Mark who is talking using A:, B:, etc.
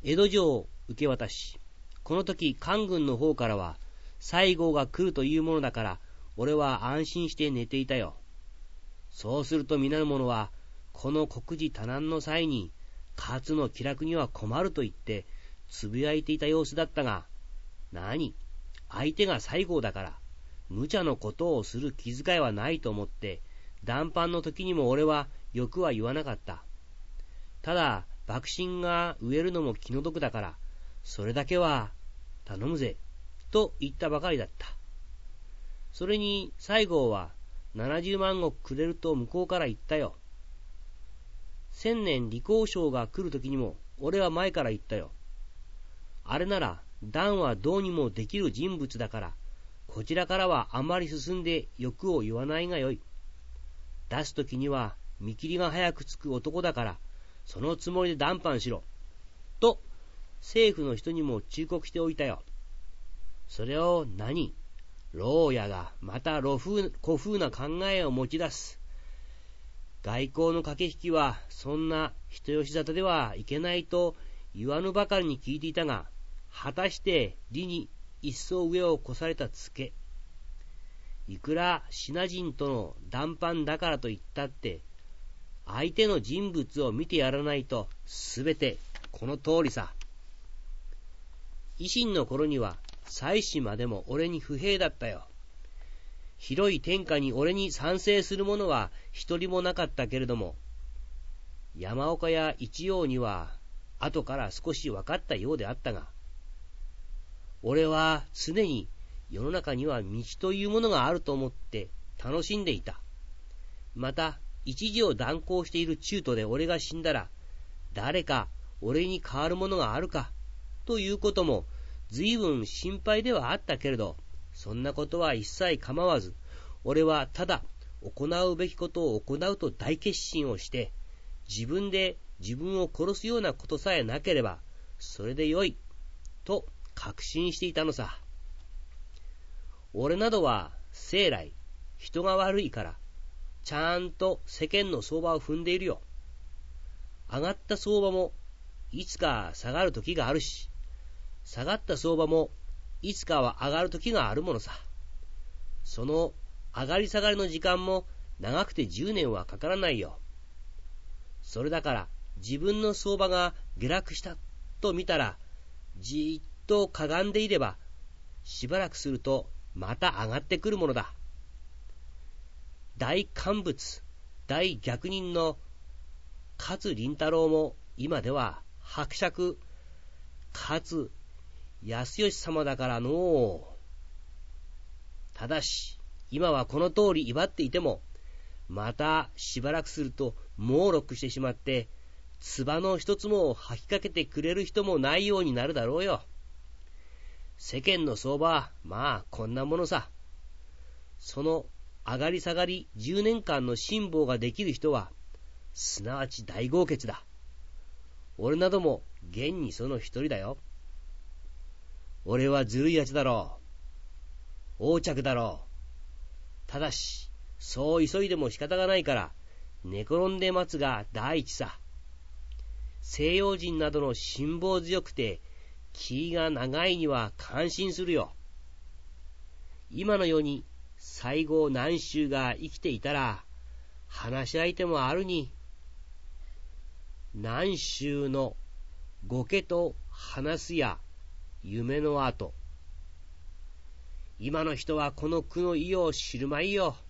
A: 江戸城を受け渡し、この時官軍の方からは、西郷が来るというものだから、俺は安心して寝ていたよ。そうすると皆の者は、この国事多難の際に、勝の気楽には困ると言って、つぶやいていた様子だったが、相手が西郷だから、無茶のことをする気遣いはないと思って、談判の時にも俺は欲は言わなかった。ただ、幕臣が植えるのも気の毒だから、それだけは頼むぜ、と言ったばかりだった。それに西郷は70万石くれると向こうから言ったよ。千年李光章が来る時にも俺は前から言ったよ。あれなら段はどうにもできる人物だから、こちらからはあまり進んで欲を言わないがよい。出す時には見切りが早くつく男だから、そのつもりで談判しろ。と政府の人にも忠告しておいたよ。それを牢屋がまた古風な考えを持ち出す。外交の駆け引きはそんな人吉沙汰ではいけないと言わぬばかりに聞いていたが、果たして理に一層上を越されたつけ。いくらシナ人との談判だからと言ったって、相手の人物を見てやらないとすべてこの通りさ。維新の頃には妻子までも俺に不平だったよ。広い天下に俺に賛成する者は一人もなかったけれども、山岡や一葉には後から少し分かったようであったが、俺は常に世の中には道というものがあると思って楽しんでいた。また一時を断行している中途で俺が死んだら、誰か俺に代わるものがあるかということも随分心配ではあったけれど、そんなことは一切構わず、俺はただ行うべきことを行うと大決心をして、自分で自分を殺すようなことさえなければそれでよいと確信していたのさ。俺などは生来人が悪いからちゃんと世間の相場を踏んでいるよ。上がった相場もいつか下がる時があるし、下がった相場もいつかは上がる時があるものさ。その上がり下がりの時間も長くて10年はかからないよ。それだから自分の相場が下落したと見たら、じっとかがんでいればしばらくするとまた上がってくるものだ。大乾物大逆人の勝麟太郎も今では伯爵勝康義様だからのう。ただし今はこの通り威張っていても、またしばらくすると猛録してしまって、唾の一つも吐きかけてくれる人もないようになるだろうよ。世間の相場はまあこんなものさ。その上がり下がり10年間の辛抱ができる人はすなわち大豪傑だ。俺なども現にその一人だよ。俺はずるいやつだろう。横着だろう。ただしそう急いでも仕方がないから寝転んで待つが第一さ。西洋人などの辛抱強くて気が長いには感心するよ。今のように西郷南州が生きていたら話し相手もあるに。南州の御家と話すや夢の後。今の人はこの句の意を知るまいよ。